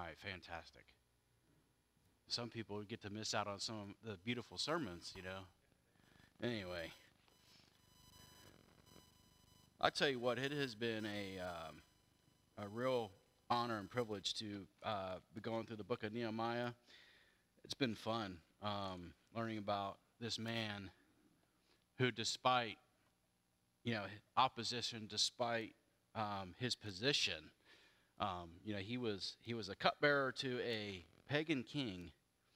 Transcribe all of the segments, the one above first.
right, fantastic. Some people get to miss out on some of the beautiful sermons, you know. Anyway, I tell you what, it has been a real honor and privilege to be going through the book of Nehemiah. It's been fun learning about this man who, despite opposition, despite his position, he was a cupbearer to a pagan king,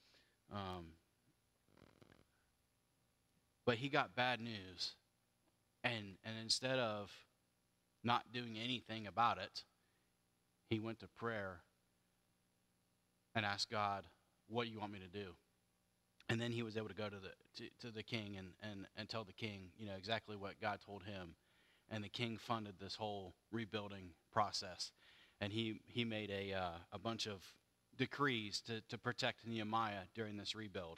but he got bad news, and instead of not doing anything about it, he went to prayer and asked God, "What do you want me to do?" And then he was able to go to the king and tell the king, exactly what God told him. And the king funded this whole rebuilding process. And he made a bunch of decrees to protect Nehemiah during this rebuild.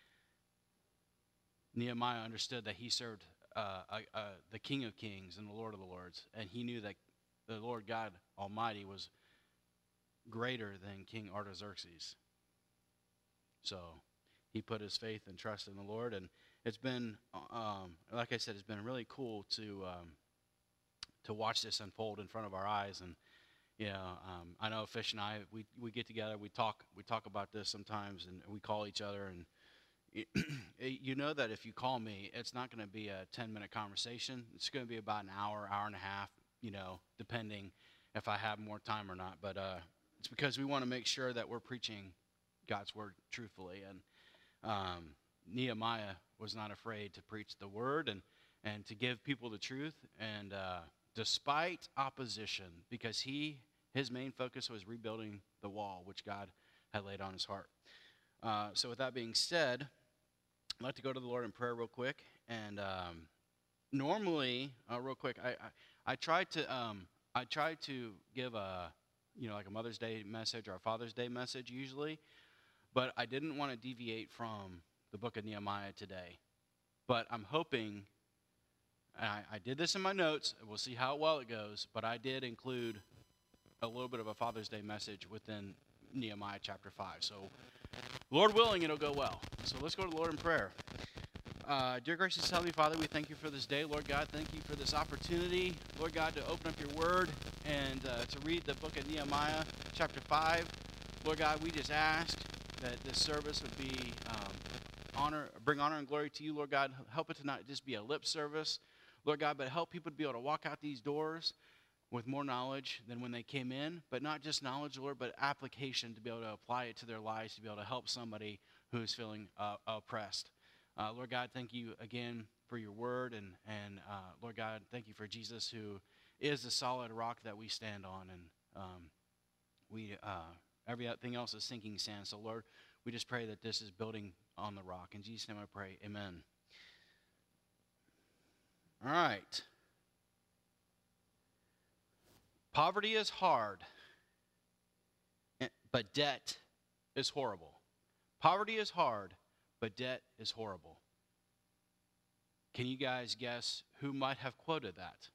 Nehemiah understood that he served the King of Kings and the Lord of the Lords. And he knew that the Lord God Almighty was greater than King Artaxerxes. So he put his faith and trust in the Lord, and it's been, like I said, it's been really cool to watch this unfold in front of our eyes. And I know Fish and I, we get together, we talk about this sometimes, and we call each other. And you know that if you call me, it's not going to be a 10-minute conversation. It's going to be about an hour and a half, depending if I have more time or not. But it's because we want to make sure that we're preaching God's word truthfully. And Nehemiah was not afraid to preach the word and to give people the truth, and despite opposition, because his main focus was rebuilding the wall, which God had laid on his heart. So with that being said, I'd like to go to the Lord in prayer real quick. And normally, real quick, I try to give like a Mother's Day message or a Father's Day message usually. But I didn't want to deviate from the book of Nehemiah today. But I'm hoping, and I did this in my notes, we'll see how well it goes, but I did include a little bit of a Father's Day message within Nehemiah chapter 5. So, Lord willing, it'll go well. So let's go to the Lord in prayer. Dear gracious Heavenly Father, we thank you for this day. Lord God, thank you for this opportunity, Lord God, to open up your word and to read the book of Nehemiah chapter 5. Lord God, we just ask that this service would be bring honor and glory to you, Lord God. Help it to not just be a lip service, Lord God, but help people to be able to walk out these doors with more knowledge than when they came in. But not just knowledge, Lord, but application to be able to apply it to their lives, to be able to help somebody who is feeling oppressed. Lord God, thank you again for your word. And Lord God, thank you for Jesus, who is the solid rock that we stand on. And everything else is sinking sand. So, Lord, we just pray that this is building on the rock. In Jesus' name I pray, amen. All right. Poverty is hard, but debt is horrible. Poverty is hard, but debt is horrible. Can you guys guess who might have quoted that?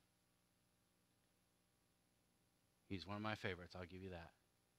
He's one of my favorites, I'll give you that.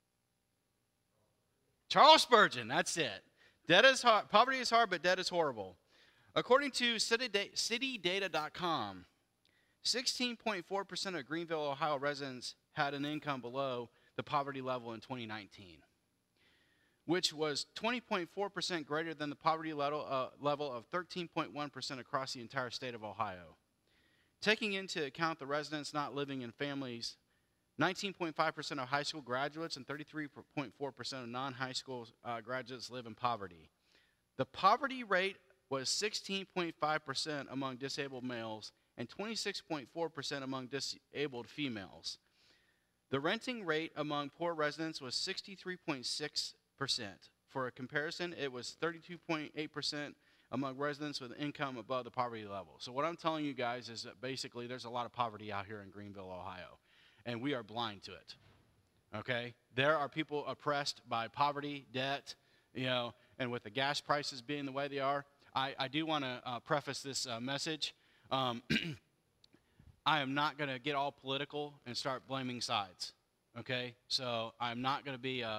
Charles Spurgeon, that's it. Debt is hard, poverty is hard, but debt is horrible. According to citydata.com, 16.4% of Greenville, Ohio residents had an income below the poverty level in 2019, which was 20.4% greater than the poverty level of 13.1% across the entire state of Ohio. Taking into account the residents not living in families, 19.5% of high school graduates and 33.4% of non-high school graduates live in poverty. The poverty rate was 16.5% among disabled males and 26.4% among disabled females. The renting rate among poor residents was 63.6%. For a comparison, it was 32.8% among residents with income above the poverty level. So what I'm telling you guys is that basically there's a lot of poverty out here in Greenville, Ohio. And we are blind to it, okay? There are people oppressed by poverty, debt, and with the gas prices being the way they are. I do want to preface this message. I am not going to get all political and start blaming sides, okay? So I'm not going to be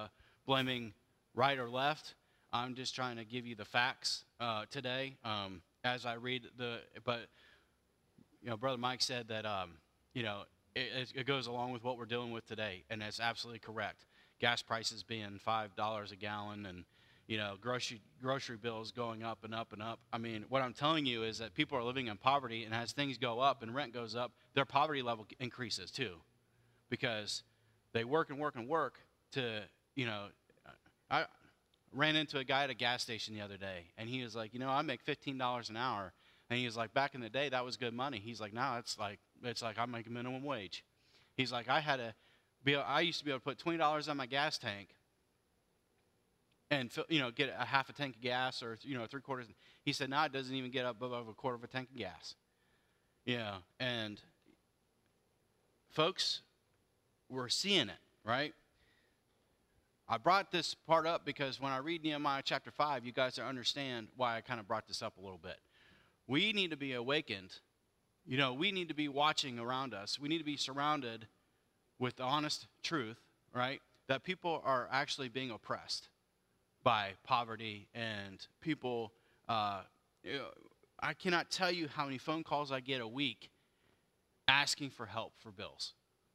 blaming right or left. I'm just trying to give you the facts today as I read but Brother Mike said that it goes along with what we're dealing with today, and that's absolutely correct. Gas prices being $5 a gallon, and grocery bills going up and up and up. I mean, what I'm telling you is that people are living in poverty, and as things go up and rent goes up, their poverty level increases too, because they work and work and work to, I ran into a guy at a gas station the other day, and he was like, I make $15 an hour, and he was like, back in the day that was good money. He's like, now it's like I make a minimum wage. He's like, I used to be able to put $20 on my gas tank and get a half a tank of gas or 3/4. He said now it doesn't even get up above a quarter of a tank of gas. And folks, we're seeing it, right? I brought this part up because when I read Nehemiah chapter 5, you guys understand why I kind of brought this up a little bit. We need to be awakened. We need to be watching around us. We need to be surrounded with honest truth, right? That people are actually being oppressed by poverty, and people, I cannot tell you how many phone calls I get a week asking for help for bills.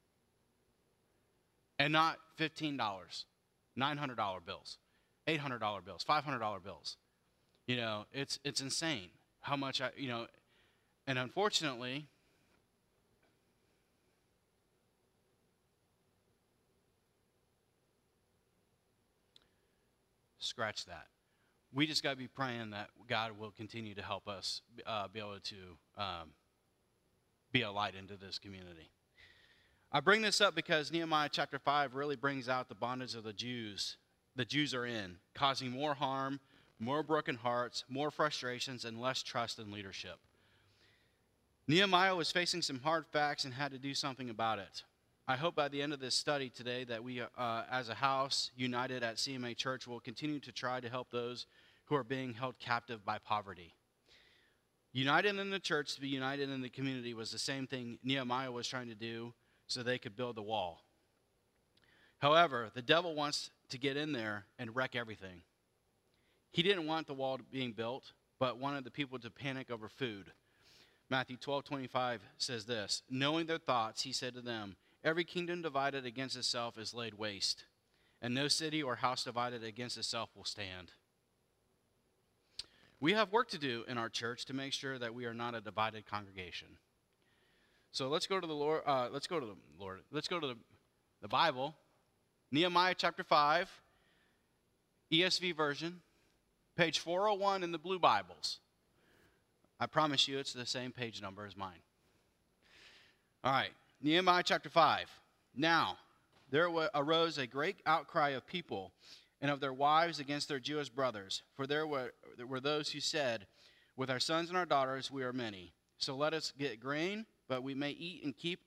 And not $15, $900 bills, $800 bills, $500 bills. It's insane how much and unfortunately, scratch that. We just got to be praying that God will continue to help us be able to be a light into this community. I bring this up because Nehemiah chapter 5 really brings out the bondage of the Jews are in, causing more harm, more broken hearts, more frustrations, and less trust in leadership. Nehemiah was facing some hard facts and had to do something about it. I hope by the end of this study today that we, as a house united at CMA Church, will continue to try to help those who are being held captive by poverty. United in the church to be united in the community was the same thing Nehemiah was trying to do so they could build the wall. However, the devil wants to get in there and wreck everything. He didn't want the wall being built, but wanted the people to panic over food. Matthew 12:25 says this, knowing their thoughts, he said to them, every kingdom divided against itself is laid waste, and no city or house divided against itself will stand. We have work to do in our church to make sure that we are not a divided congregation. So let's go to the Lord. Let's go to the Bible, Nehemiah chapter 5, ESV version, page 401 in the blue Bibles. I promise you it's the same page number as mine. All right, Nehemiah chapter 5. Now, there arose a great outcry of people and of their wives against their Jewish brothers. For there were those who said, with our sons and our daughters we are many. So let us get grain, but we may eat and keep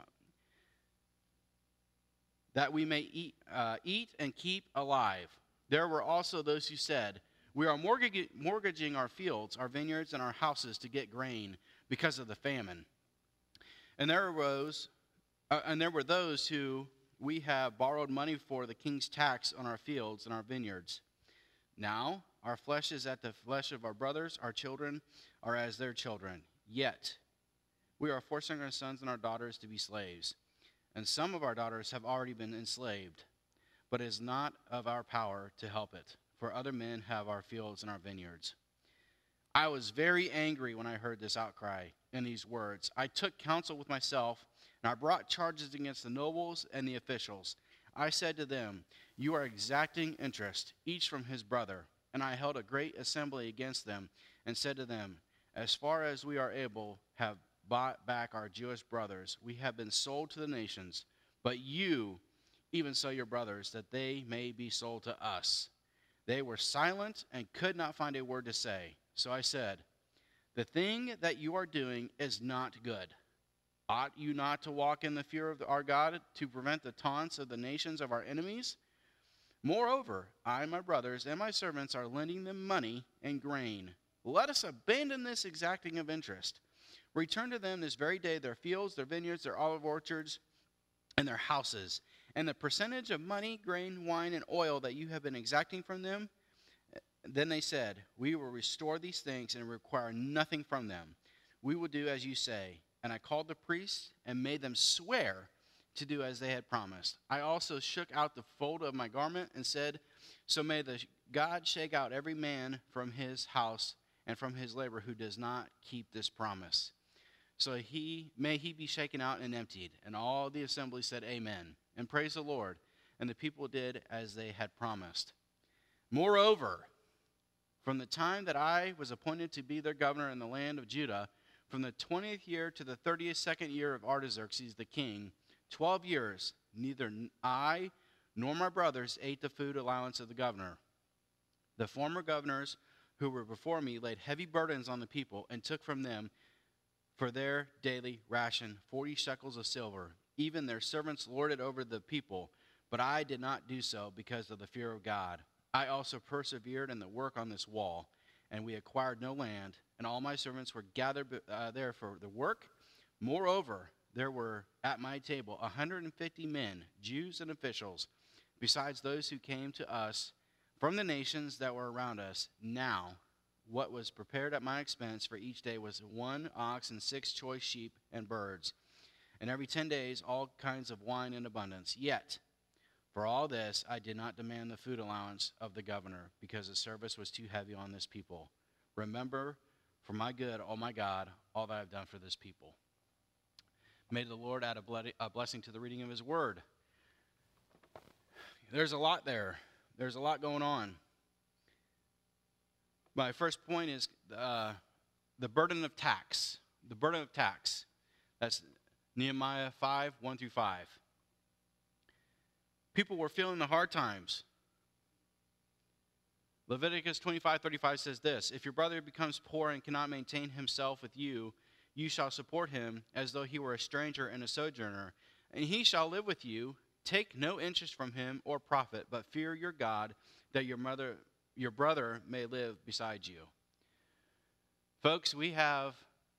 eat and keep alive. There were also those who said, we are mortgaging our fields, our vineyards, and our houses to get grain because of the famine. And there were those who we have borrowed money for the king's tax on our fields and our vineyards. Now our flesh is at the flesh of our brothers, our children are as their children. Yet we are forcing our sons and our daughters to be slaves. And some of our daughters have already been enslaved, but it is not of our power to help it. For other men have our fields and our vineyards. I was very angry when I heard this outcry and these words. I took counsel with myself, and I brought charges against the nobles and the officials. I said to them, you are exacting interest, each from his brother. And I held a great assembly against them, and said to them, as far as we are able, have bought back our Jewish brothers. We have been sold to the nations, but you even sell your brothers, that they may be sold to us. They were silent and could not find a word to say. So I said, the thing that you are doing is not good. Ought you not to walk in the fear of our God to prevent the taunts of the nations of our enemies? Moreover, I and my brothers and my servants are lending them money and grain. Let us abandon this exacting of interest. Return to them this very day their fields, their vineyards, their olive orchards, and their houses, And the percentage of money, grain, wine, and oil that you have been exacting from them? Then they said, we will restore these things and require nothing from them. We will do as you say. And I called the priests and made them swear to do as they had promised. I also shook out the fold of my garment and said, so may the God shake out every man from his house and from his labor who does not keep this promise. So may he be shaken out and emptied. And all the assembly said, Amen, and praise the Lord. And the people did as they had promised. Moreover, from the time that I was appointed to be their governor in the land of Judah, from the 20th year to the 32nd year of Artaxerxes the king, 12 years, neither I nor my brothers ate the food allowance of the governor. The former governors who were before me laid heavy burdens on the people and took from them for their daily ration 40 shekels of silver. Even their servants lorded over the people, but I did not do so because of the fear of God. I also persevered in the work on this wall, and we acquired no land, and all my servants were gathered there for the work. Moreover, there were at my table 150 men, Jews and officials, besides those who came to us from the nations that were around us. Now, what was prepared at my expense for each day was 1 ox and 6 choice sheep and birds, and every 10 days all kinds of wine in abundance. Yet, for all this, I did not demand the food allowance of the governor, because the service was too heavy on this people. Remember, for my good, oh my God, all that I've done for this people. May the Lord add a blessing to the reading of his word. There's a lot there. There's a lot going on. My first point is the burden of tax. The burden of tax. That's Nehemiah 5, 1 through 5. People were feeling the hard times. Leviticus 25:35 says this, if your brother becomes poor and cannot maintain himself with you, you shall support him as though he were a stranger and a sojourner, and he shall live with you. Take no interest from him or profit, but fear your God, that your brother may live beside you. Folks, we have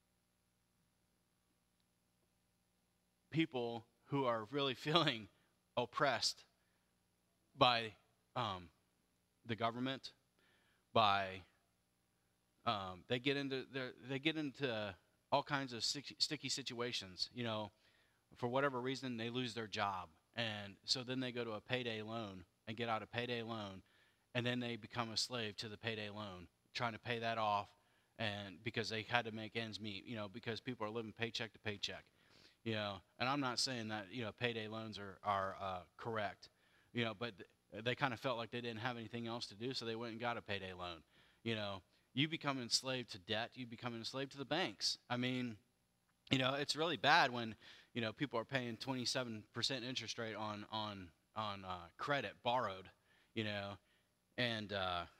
people who are really feeling oppressed by the government, by they get into all kinds of sticky situations. You know, for whatever reason, they lose their job, and so then they go to a payday loan and get out a payday loan, and then they become a slave to the payday loan, trying to pay that off, and because they had to make ends meet. You know, because people are living paycheck to paycheck. You know, and I'm not saying that payday loans are correct. You know, but they kind of felt like they didn't have anything else to do, so they went and got a payday loan. You know, you become enslaved to debt. You become enslaved to the banks. I mean, it's really bad when, people are paying 27% interest rate on credit borrowed, and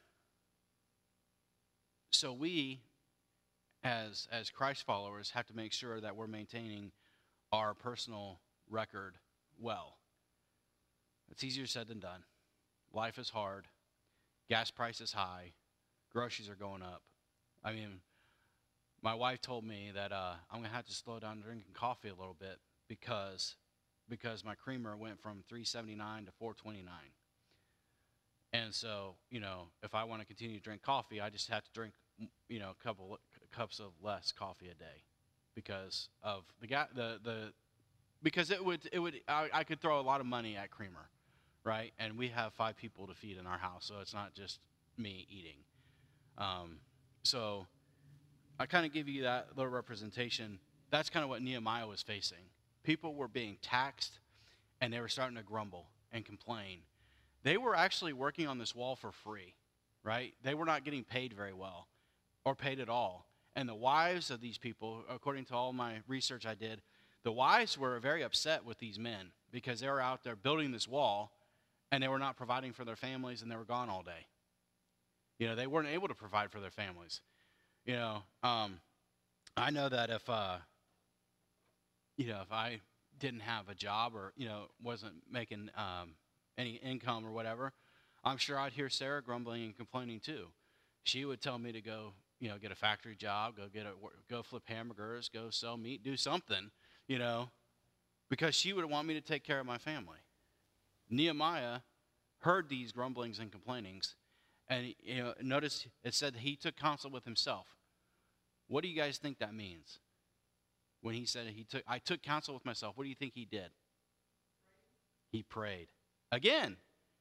so we, as Christ followers, have to make sure that we're maintaining our personal record well. It's easier said than done. Life is hard. Gas price is high. Groceries are going up. I mean, my wife told me that I'm going to have to slow down drinking coffee a little bit because my creamer went from $3.79 to $4.29. And so, if I want to continue to drink coffee, I just have to drink, a couple cups of less coffee a day because of because I could throw a lot of money at creamer, right? And we have 5 people to feed in our house, so it's not just me eating. So I kind of give you that little representation. That's kind of what Nehemiah was facing. People were being taxed, and they were starting to grumble and complain. They were actually working on this wall for free, right? They were not getting paid very well or paid at all. And the wives of these people, according to all my research I did, the wives were very upset with these men because they were out there building this wall, and they were not providing for their families, and they were gone all day. They weren't able to provide for their families. I know that if I didn't have a job or, wasn't making any income or whatever, I'm sure I'd hear Sarah grumbling and complaining too. She would tell me to go, get a factory job, go flip hamburgers, go sell meat, do something, because she would want me to take care of my family. Nehemiah heard these grumblings and complainings, and notice it said he took counsel with himself. What do you guys think that means? When he said I took counsel with myself, what do you think he did? He prayed. Again.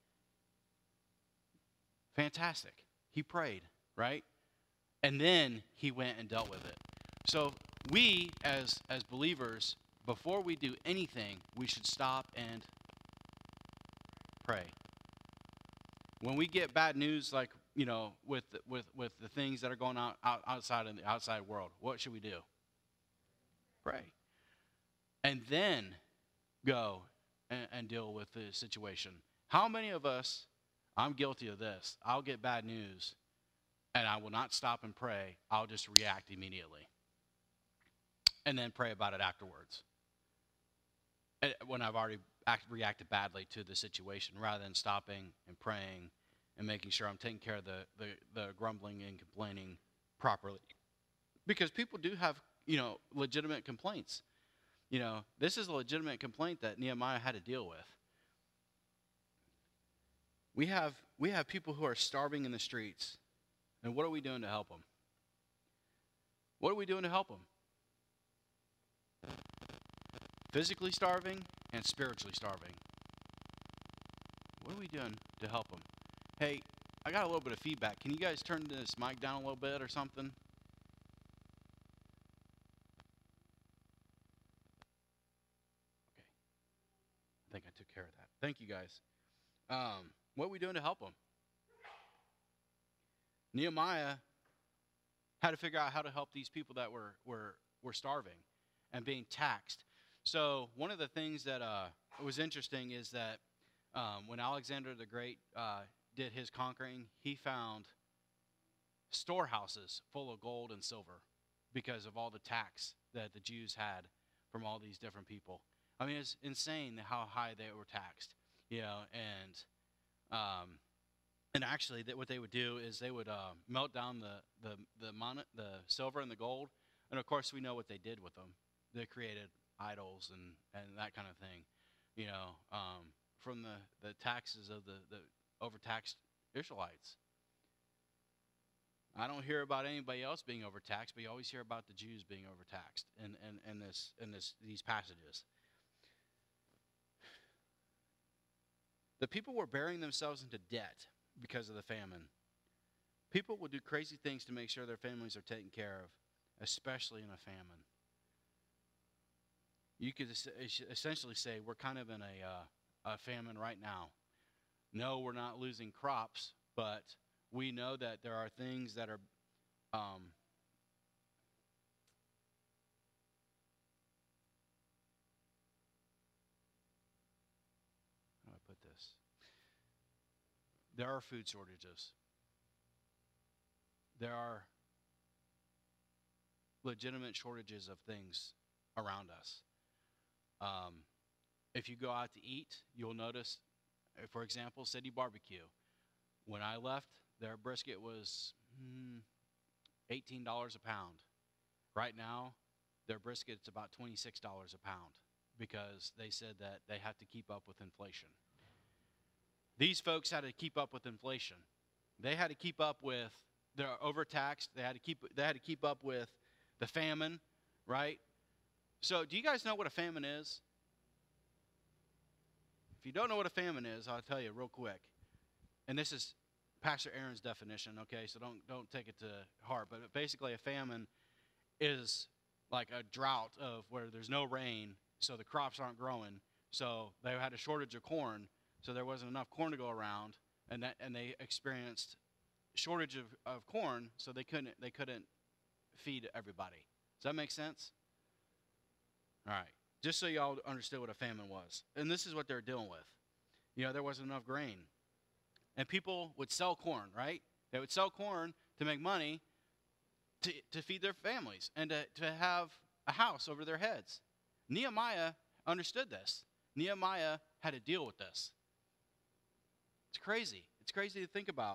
Fantastic. He prayed, right? And then he went and dealt with it. So we, as believers, before we do anything, we should stop and pray. When we get bad news, like, with the things that are going on outside in the outside world, what should we do? Pray. And then go and deal with the situation. How many of us, I'm guilty of this, I'll get bad news, and I will not stop and pray. I'll just react immediately. And then pray about it afterwards. When I've already reacted badly to the situation, rather than stopping and praying and making sure I'm taking care of the grumbling and complaining properly. Because people do have, legitimate complaints. This is a legitimate complaint that Nehemiah had to deal with. We have people who are starving in the streets. And what are we doing to help them? What are we doing to help them? Physically starving and spiritually starving. What are we doing to help them? Hey, I got a little bit of feedback. Can you guys turn this mic down a little bit or something? Okay. I think I took care of that. Thank you, guys. What are we doing to help them? Nehemiah had to figure out how to help these people that were starving and being taxed. So one of the things that was interesting is that when Alexander the Great did his conquering, he found storehouses full of gold and silver because of all the tax that the Jews had from all these different people. I mean, it's insane how high they were taxed, and actually, what they would do is they would melt down the silver and the gold, and of course we know what they did with them. They created idols and that kind of thing, from the taxes of the overtaxed Israelites. I don't hear about anybody else being overtaxed, but you always hear about the Jews being overtaxed in these passages. The people were burying themselves into debt because of the famine. People will do crazy things to make sure their families are taken care of, especially in a famine. You could essentially say we're kind of in a famine right now. No, we're not losing crops, but we know that there are things that are how do I put this? There are food shortages. There are legitimate shortages of things around us. If you go out to eat, you'll notice, for example, City Barbecue. When I left, their brisket was $18 a pound. Right now, their brisket's about $26 a pound because they said that they have to keep up with inflation. These folks had to keep up with inflation. They had to keep up with, they're overtaxed. They had to keep up with the famine, right? So, do you guys know what a famine is? If you don't know what a famine is, I'll tell you real quick. And this is Pastor Aaron's definition, okay? So don't take it to heart. But basically, a famine is like a drought of where there's no rain, so the crops aren't growing. So they had a shortage of corn, so there wasn't enough corn to go around, and they experienced shortage of corn, so they couldn't feed everybody. Does that make sense? All right. Just so y'all understood what a famine was. And this is what they're dealing with. There wasn't enough grain. And people would sell corn, right? They would sell corn to make money to feed their families and to have a house over their heads. Nehemiah understood this. Nehemiah had to deal with this. It's crazy. It's crazy to think about.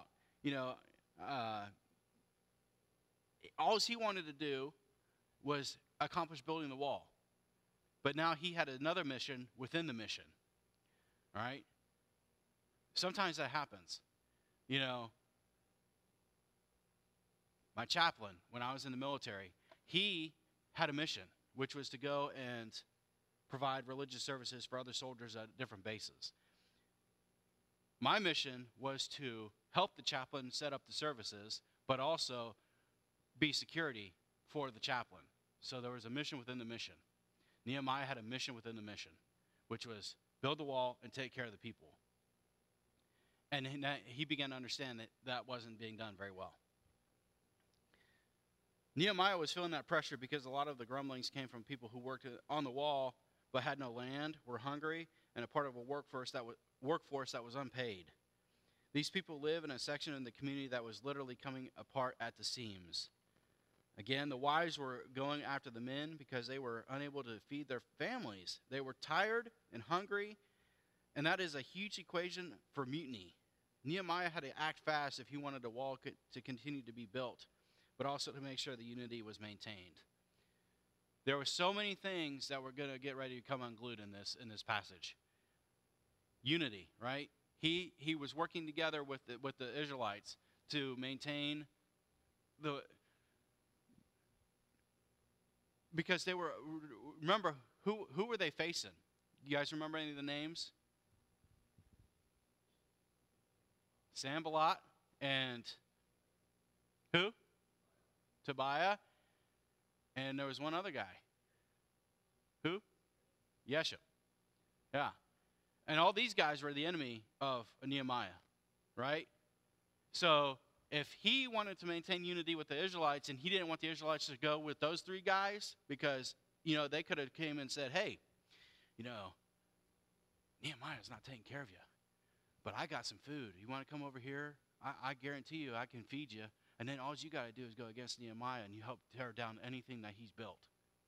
All he wanted to do was accomplish building the wall. But now he had another mission within the mission. All right? Sometimes that happens. You know, my chaplain, when I was in the military, he had a mission, which was to go and provide religious services for other soldiers at different bases. My mission was to help the chaplain set up the services, but also be security for the chaplain. So there was a mission within the mission. Nehemiah had a mission within the mission, which was build the wall and take care of the people. And he began to understand that that wasn't being done very well. Nehemiah was feeling that pressure because a lot of the grumblings came from people who worked on the wall but had no land, were hungry, and a part of a workforce that was unpaid. These people live in a section in the community that was literally coming apart at the seams. Again, the wives were going after the men because they were unable to feed their families. They were tired and hungry, and that is a huge equation for mutiny. Nehemiah had to act fast if he wanted the wall to continue to be built, but also to make sure the unity was maintained. There were so many things that were going to get ready to come unglued in this passage. Unity, right? He was working together with the Israelites to maintain because they were, remember, who were they facing? You guys remember any of the names? Sanballat and who? Tobiah. And there was one other guy. Who? Yeshua. Yeah. And all these guys were the enemy of Nehemiah, right? So if he wanted to maintain unity with the Israelites and he didn't want the Israelites to go with those three guys because, they could have came and said, hey, Nehemiah's not taking care of you, but I got some food. You want to come over here? I guarantee you I can feed you. And then all you got to do is go against Nehemiah and you help tear down anything that he's built.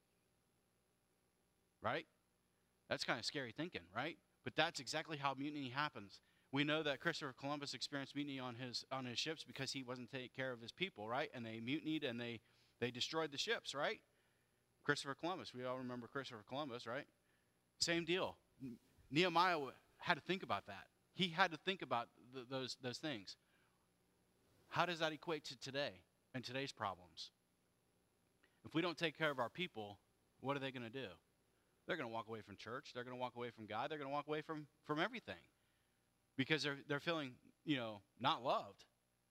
Right? That's kind of scary thinking, right? But that's exactly how mutiny happens. We know that Christopher Columbus experienced mutiny on his ships because he wasn't taking care of his people, right? And they mutinied and they destroyed the ships, right? Christopher Columbus. We all remember Christopher Columbus, right? Same deal. Nehemiah had to think about that. He had to think about those things. How does that equate to today and today's problems? If we don't take care of our people, what are they going to do? They're going to walk away from church. They're going to walk away from God. They're going to walk away from everything because they're feeling, not loved.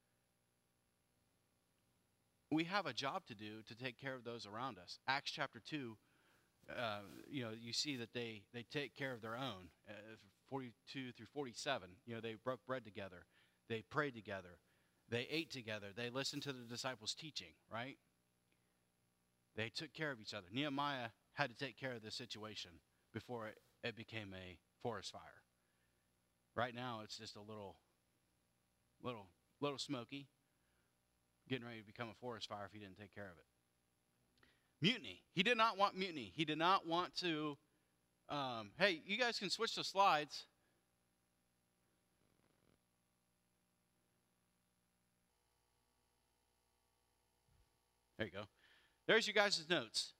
We have a job to do to take care of those around us. Acts chapter 2, you see that they take care of their own. 42 through 47, they broke bread together. They prayed together. They ate together. They listened to the disciples' teaching, right? They took care of each other. Nehemiah had to take care of this situation before it became a forest fire. Right now, it's just a little smoky, getting ready to become a forest fire if he didn't take care of it. Mutiny. He did not want mutiny. He did not want to, hey, you guys can switch the slides. There you go. There's you guys' notes.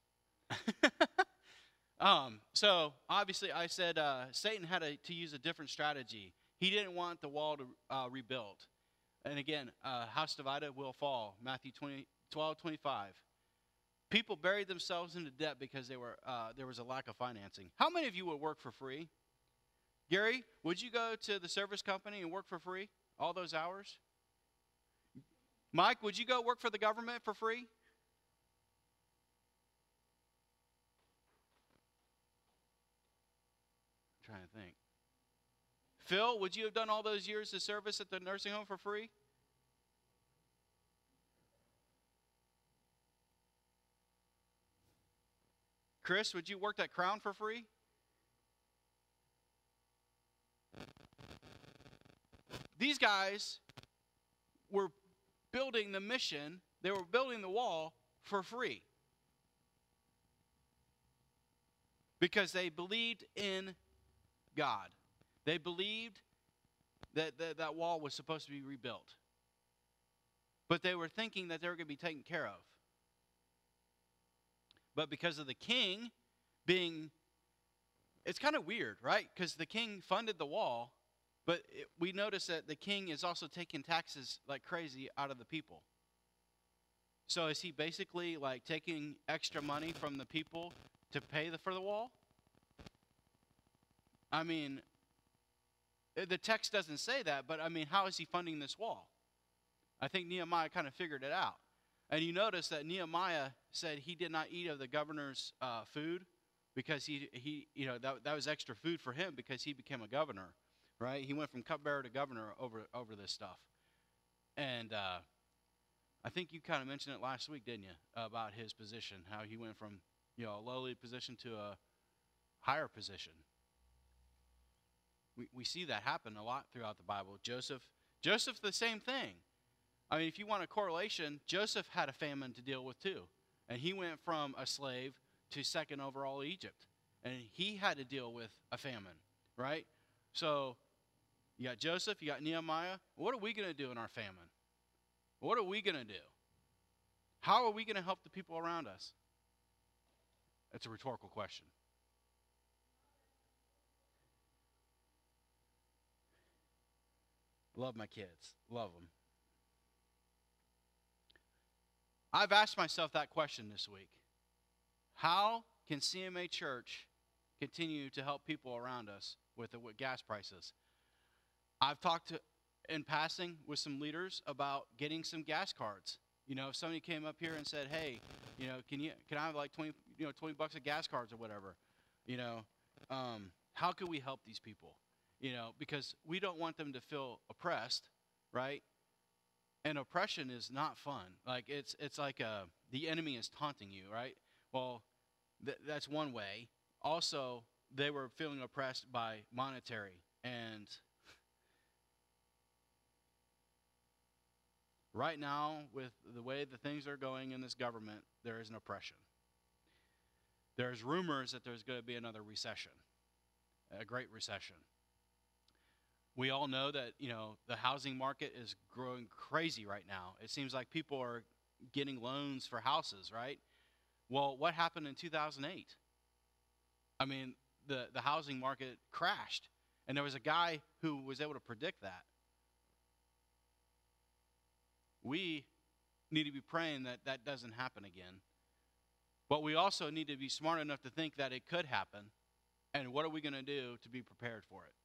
So obviously I said Satan had to use a different strategy. He didn't want the wall to rebuild. And again, house divided will fall. Matthew 12:25. People buried themselves into debt because there was a lack of financing. How many of you would work for free? Gary, would you go to the service company and work for free all those hours? Mike, would you go work for the government for free? Trying to think. Phil, would you have done all those years of service at the nursing home for free? Chris, would you work at Crown for free? These guys were building the mission, they were building the wall for free. Because they believed in God. They believed that that wall was supposed to be rebuilt. But they were thinking that they were going to be taken care of. But because of the king being, it's kind of weird, right? Because the king funded the wall, But we notice that the king is also taking taxes like crazy out of the people. So is he basically like taking extra money from the people to pay for the wall? I mean, the text doesn't say that, but I mean, how is he funding this wall? I think Nehemiah kind of figured it out. And you notice that Nehemiah said he did not eat of the governor's food because he that was extra food for him because he became a governor, right? He went from cupbearer to governor over this stuff. And I think you kind of mentioned it last week, didn't you, about his position, how he went from a lowly position to a higher position. We see that happen a lot throughout the Bible. Joseph, the same thing. I mean, if you want a correlation, Joseph had a famine to deal with too. And he went from a slave to second over all Egypt. And he had to deal with a famine, right? So you got Joseph, you got Nehemiah. What are we going to do in our famine? What are we going to do? How are we going to help the people around us? That's a rhetorical question. Love my kids. Love them. I've asked myself that question this week. How can CMA Church continue to help people around us with gas prices? I've talked in passing with some leaders about getting some gas cards. If somebody came up here and said, "Hey, can I have like 20 bucks of gas cards or whatever?" How can we help these people? Because we don't want them to feel oppressed, right? And oppression is not fun. Like it's like the enemy is taunting you, right? Well, that's one way. Also, they were feeling oppressed by monetary, and right now, with the way the things are going in this government, there is an oppression. There's rumors that there's going to be another recession, a great recession. We all know that, the housing market is growing crazy right now. It seems like people are getting loans for houses, right? Well, what happened in 2008? I mean, the housing market crashed, and there was a guy who was able to predict that. We need to be praying that that doesn't happen again. But we also need to be smart enough to think that it could happen, and what are we going to do to be prepared for it?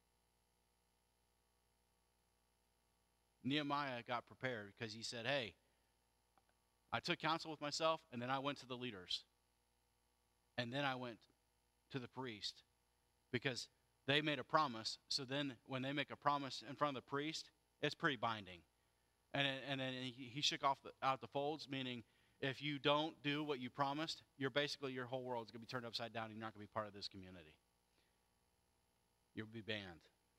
Nehemiah got prepared because he said, "Hey, I took counsel with myself, and then I went to the leaders. And then I went to the priest because they made a promise. So then when they make a promise in front of the priest, it's pretty binding." And then he shook out the folds, meaning if you don't do what you promised, your whole world is going to be turned upside down, and you're not going to be part of this community. You'll be banned.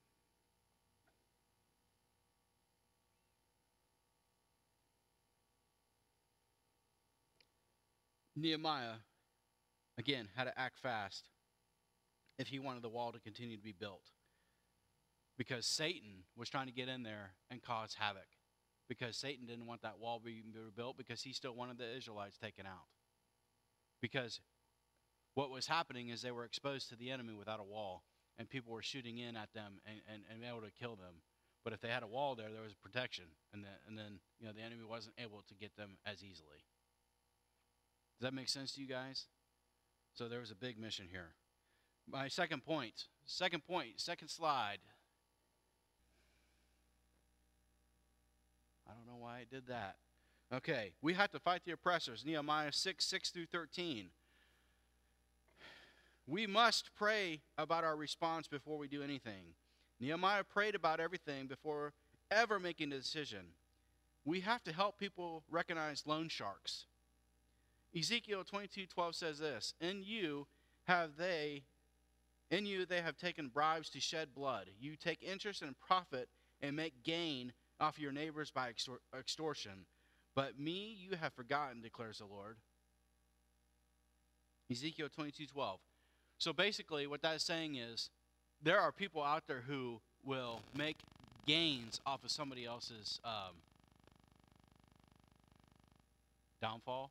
Nehemiah, again, had to act fast if he wanted the wall to continue to be built, because Satan was trying to get in there and cause havoc, because Satan didn't want that wall being built, because he still wanted the Israelites taken out. Because what was happening is they were exposed to the enemy without a wall, and people were shooting in at them and able to kill them. But if they had a wall there was protection, and then the enemy wasn't able to get them as easily. Does that make sense to you guys? So there was a big mission here. My second slide. I don't know why I did that. Okay, we have to fight the oppressors. Nehemiah 6:6-13. We must pray about our response before we do anything. Nehemiah prayed about everything before ever making a decision. We have to help people recognize loan sharks. Ezekiel 22:12 says this: In you they have taken bribes to shed blood. You take interest and profit and make gain off your neighbors by extortion. But me you have forgotten, declares the Lord. Ezekiel 22:12. So basically what that is saying is there are people out there who will make gains off of somebody else's downfall.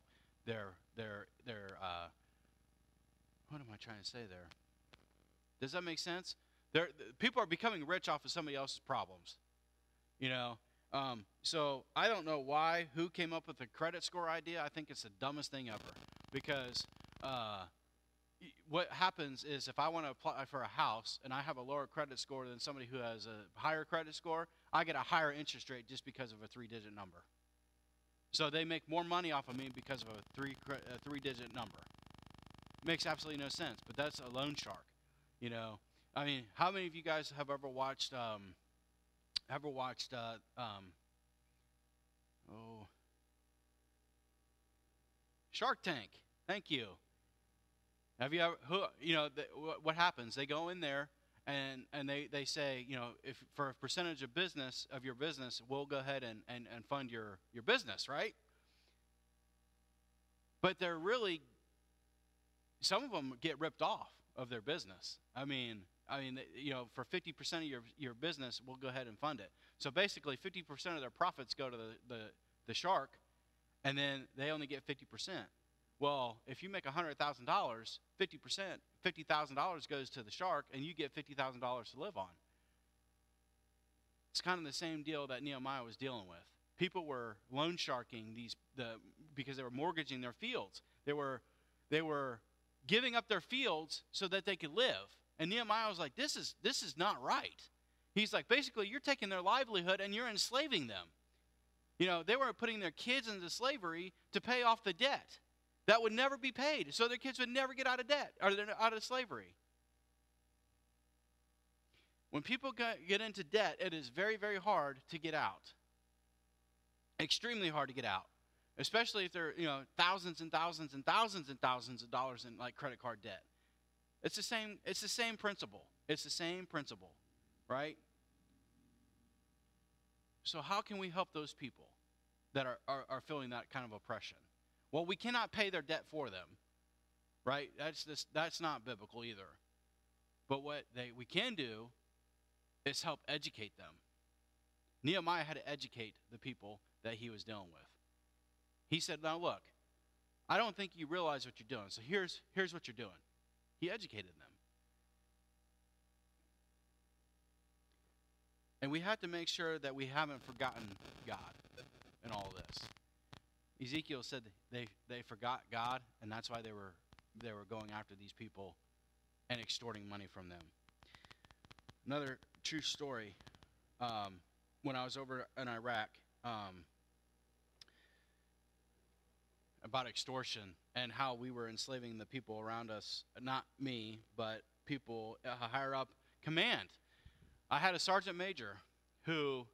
What am I trying to say there? Does that make sense? People are becoming rich off of somebody else's problems. You know, so I don't know who came up with the credit score idea. I think it's the dumbest thing ever, because what happens is if I want to apply for a house and I have a lower credit score than somebody who has a higher credit score, I get a higher interest rate just because of a 3-digit number. So they make more money off of me because of a three-digit number. Makes absolutely no sense, but that's a loan shark. You know, I mean, how many of you guys have ever watched Shark Tank? Thank you. Have you ever, what happens? They go in there and they say, you know, if for a percentage of your business, we'll go ahead and fund your business, right? But they're really, some of them get ripped off of their business. I mean, you know, for 50% of your business, we'll go ahead and fund it. So basically, 50% of their profits go to the shark, and then they only get 50%. Well, if you make $100,000, 50%, $50,000 goes to the shark, and you get $50,000 to live on. It's kind of the same deal that Nehemiah was dealing with. People were loan sharking because they were mortgaging their fields. They were giving up their fields so that they could live. And Nehemiah was like, this is not right. He's like, basically, you're taking their livelihood and you're enslaving them. You know, they were putting their kids into slavery to pay off the debt that would never be paid, so their kids would never get out of debt or out of slavery. When people get into debt, it is very, very hard to get out. Extremely hard to get out, especially if they're, you know, thousands and thousands and thousands and thousands of dollars in like credit card debt. It's the same principle. It's the same principle, right? So how can we help those people that are feeling that kind of oppression? Well, we cannot pay their debt for them, right? That's not biblical either. But what we can do is help educate them. Nehemiah had to educate the people that he was dealing with. He said, now look, I don't think you realize what you're doing, so here's what you're doing. He educated them. And we have to make sure that we haven't forgotten God in all of this. Ezekiel said they forgot God, and that's why they were going after these people and extorting money from them. Another true story, when I was over in Iraq, about extortion and how we were enslaving the people around us. Not me, but people higher up command. I had a sergeant major who,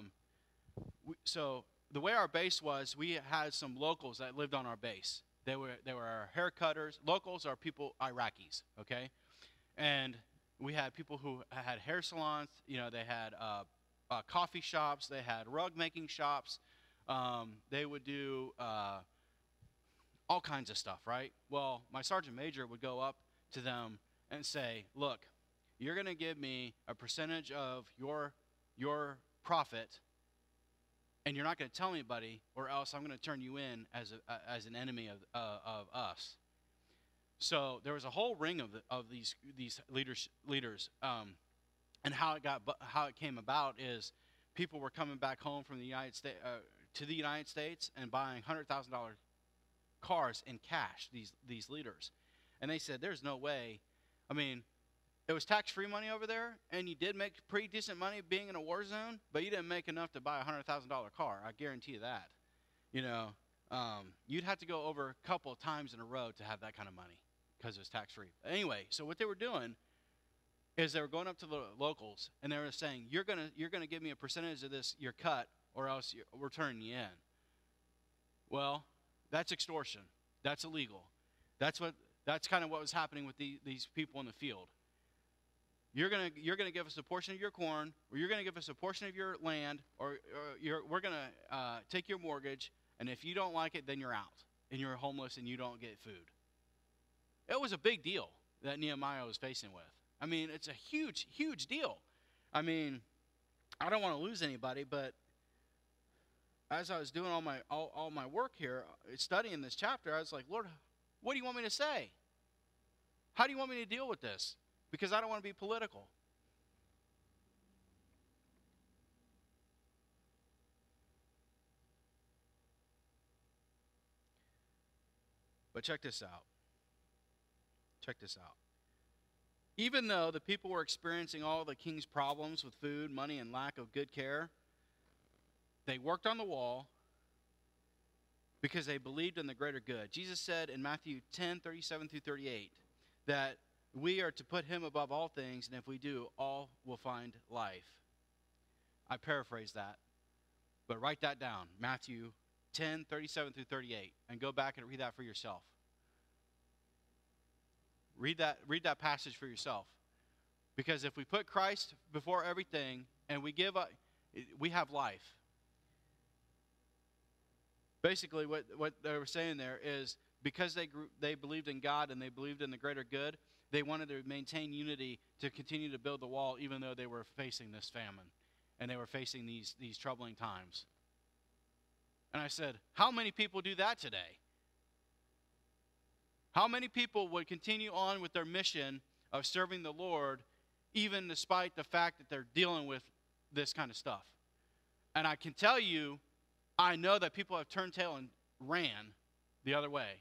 so the way our base was, we had some locals that lived on our base. They were our hair cutters. Locals are people, Iraqis, okay? And we had people who had hair salons. You know, they had coffee shops. They had rug making shops. They would do all kinds of stuff, right? Well, my sergeant major would go up to them and say, look, you're going to give me a percentage of your profit, and you're not going to tell anybody, or else I'm going to turn you in as an enemy of us. So there was a whole ring of these leaders, and how it came about is people were coming back home from the United States to the United States and buying $100,000 cars in cash. These leaders, and they said, "There's no way." I mean, it was tax-free money over there, and you did make pretty decent money being in a war zone, but you didn't make enough to buy a $100,000 car. I guarantee you that. You know, you'd have to go over a couple of times in a row to have that kind of money because it was tax-free. Anyway, so what they were doing is they were going up to the locals, and they were saying, "You're gonna give me a percentage of this, your cut, or else we're turning you in." Well, that's extortion. That's illegal. That's kind of what was happening with these people in the field. You're gonna give us a portion of your corn, or you're gonna give us a portion of your land, or we're gonna take your mortgage, and if you don't like it, then you're out, and you're homeless, and you don't get food. It was a big deal that Nehemiah was facing with. I mean, it's a huge, huge deal. I mean, I don't want to lose anybody, but as I was doing all my work here, studying this chapter, I was like, Lord, what do you want me to say? How do you want me to deal with this? Because I don't want to be political. But check this out. Check this out. Even though the people were experiencing all the king's problems with food, money, and lack of good care, they worked on the wall because they believed in the greater good. Jesus said in Matthew 10:37-38 that we are to put him above all things, and if we do, all will find life. I paraphrase that, but write that down. Matthew 10:37-38, and go back and read that for yourself. Read that passage for yourself. Because if we put Christ before everything and we give up, we have life. Basically, what they were saying there is because they believed in God and they believed in the greater good, they wanted to maintain unity to continue to build the wall even though they were facing this famine and they were facing these troubling times. And I said, how many people do that today? How many people would continue on with their mission of serving the Lord even despite the fact that they're dealing with this kind of stuff? And I can tell you, I know that people have turned tail and ran the other way.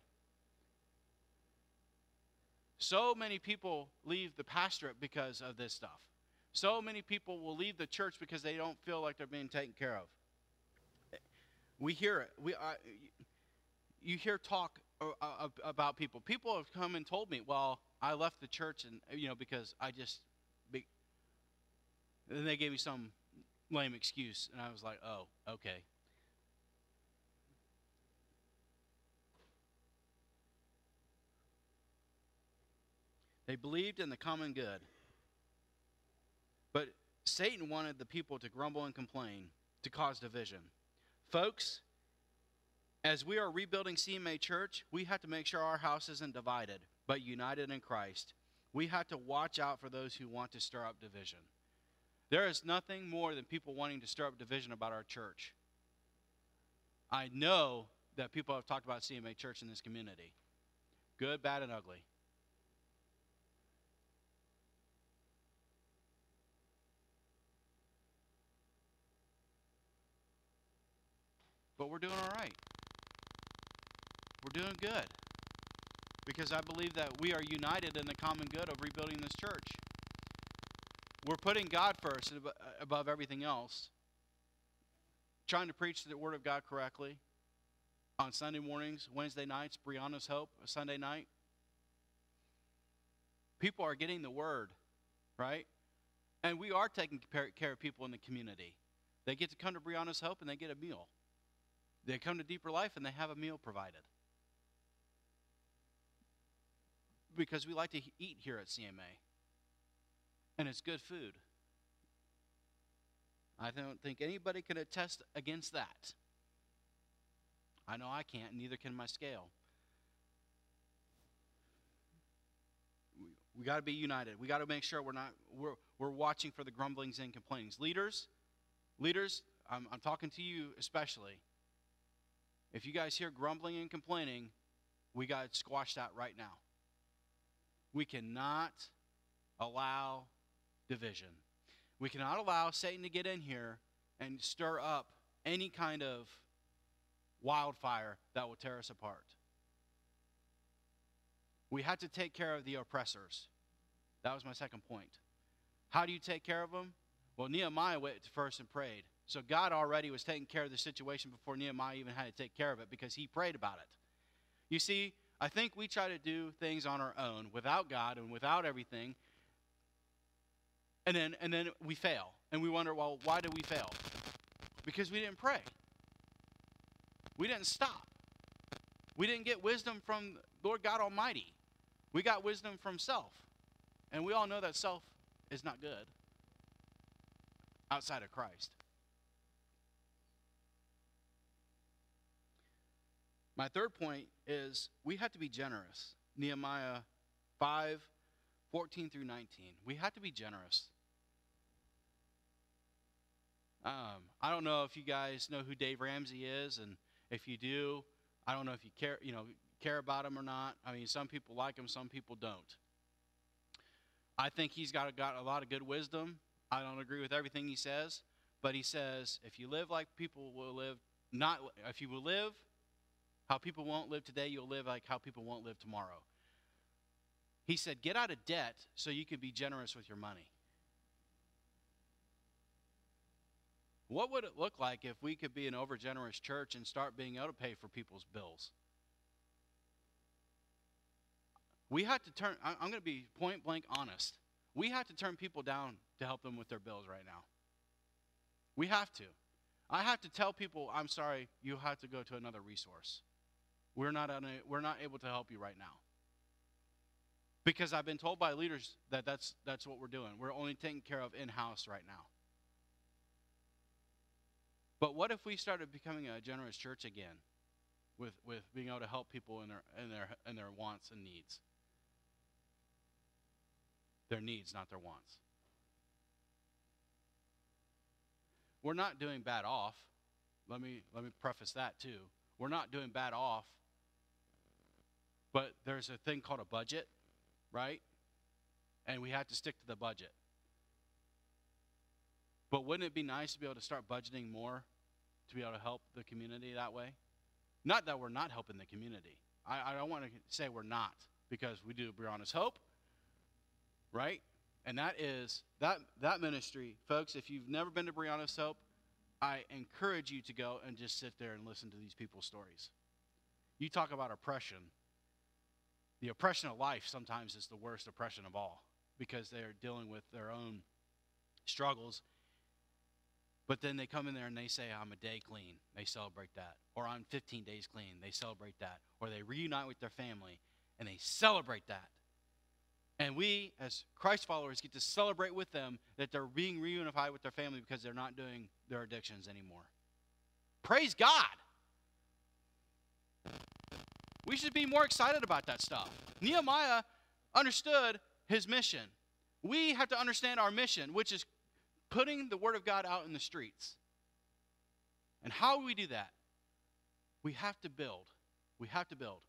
So many people leave the pastorate because of this stuff. So many people will leave the church because they don't feel like they're being taken care of. We hear it. You hear talk about people. People have come and told me, well, I left the church and because and they gave me some lame excuse, and I was like, oh, okay. They believed in the common good. But Satan wanted the people to grumble and complain, to cause division. Folks, as we are rebuilding CMA Church, we have to make sure our house isn't divided, but united in Christ. We have to watch out for those who want to stir up division. There is nothing more than people wanting to stir up division about our church. I know that people have talked about CMA Church in this community. Good, bad, and ugly. But we're doing all right. We're doing good. Because I believe that we are united in the common good of rebuilding this church. We're putting God first above everything else. Trying to preach the Word of God correctly on Sunday mornings, Wednesday nights, Brianna's Hope, a Sunday night. People are getting the Word, right? And we are taking care of people in the community. They get to come to Brianna's Hope and they get a meal. They come to Deeper Life and they have a meal provided. Because we like to eat here at CMA. And it's good food. I don't think anybody can attest against that. I know I can't, neither can my scale. We got to be united. We got to make sure we're watching for the grumblings and complainings. Leaders, I'm talking to you especially. If you guys hear grumbling and complaining, we got to squash that right now. We cannot allow division. We cannot allow Satan to get in here and stir up any kind of wildfire that will tear us apart. We have to take care of the oppressors. That was my second point. How do you take care of them? Well, Nehemiah went first and prayed. So God already was taking care of the situation before Nehemiah even had to take care of it because he prayed about it. You see, I think we try to do things on our own without God and without everything. And then we fail. And we wonder, well, why did we fail? Because we didn't pray. We didn't stop. We didn't get wisdom from Lord God Almighty. We got wisdom from self. And we all know that self is not good outside of Christ. My third point is we have to be generous. Nehemiah 5:14-19. We have to be generous. I don't know if you guys know who Dave Ramsey is, and if you do, I don't know if you care about him or not. I mean, some people like him, some people don't. I think he's got a lot of good wisdom. I don't agree with everything he says, but he says if you live like people will live, if you will live How people won't live today, you'll live like how people won't live tomorrow. He said, get out of debt so you can be generous with your money. What would it look like if we could be an overgenerous church and start being able to pay for people's bills? We have to turn, I'm going to be point blank honest. We have to turn people down to help them with their bills right now. We have to. I have to tell people, I'm sorry, you have to go to another resource. We're not able to help you right now. Because I've been told by leaders that that's what we're doing. We're only taking care of in-house right now. But what if we started becoming a generous church again, with being able to help people in their wants and needs? Their needs, not their wants. We're not doing bad off. Let me preface that too. We're not doing bad off. But there's a thing called a budget, right? And we have to stick to the budget. But wouldn't it be nice to be able to start budgeting more to be able to help the community that way? Not that we're not helping the community. I don't want to say we're not, because we do Brianna's Hope, right? And that is, that ministry, folks, if you've never been to Brianna's Hope, I encourage you to go and just sit there and listen to these people's stories. You talk about oppression. The oppression of life sometimes is the worst oppression of all, because they're dealing with their own struggles. But then they come in there and they say, I'm a day clean. They celebrate that. Or I'm 15 days clean. They celebrate that. Or they reunite with their family and they celebrate that. And we, as Christ followers, get to celebrate with them that they're being reunified with their family because they're not doing their addictions anymore. Praise God. We should be more excited about that stuff. Nehemiah understood his mission. We have to understand our mission, which is putting the word of God out in the streets. And how do we do that? We have to build. We have to build.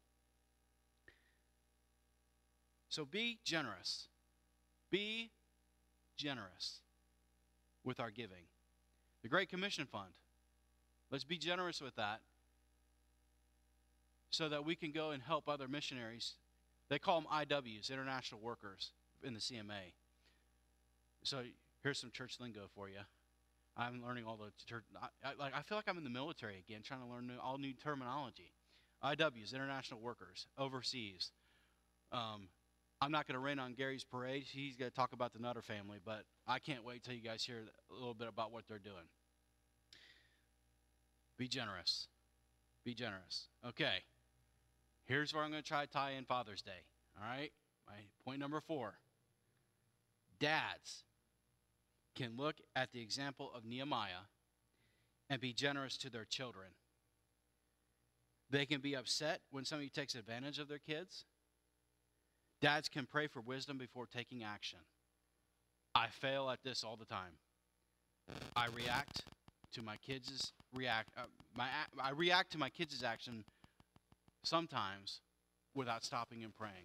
So be generous. Be generous with our giving. The Great Commission Fund. Let's be generous with that so that we can go and help other missionaries. They call them IWs, International Workers, in the CMA. So here's some church lingo for you. I'm learning all the church. I feel like I'm in the military again, trying to learn all new terminology. IWs, International Workers, overseas. I'm not going to rain on Gary's parade. He's going to talk about the Nutter family, but I can't wait till you guys hear a little bit about what they're doing. Be generous. Be generous. Okay. Here's where I'm going to try to tie in Father's Day. All right? My point number 4. Dads can look at the example of Nehemiah and be generous to their children. They can be upset when somebody takes advantage of their kids. Dads can pray for wisdom before taking action. I fail at this all the time. I react to my kids' I react to my kids' action sometimes without stopping and praying.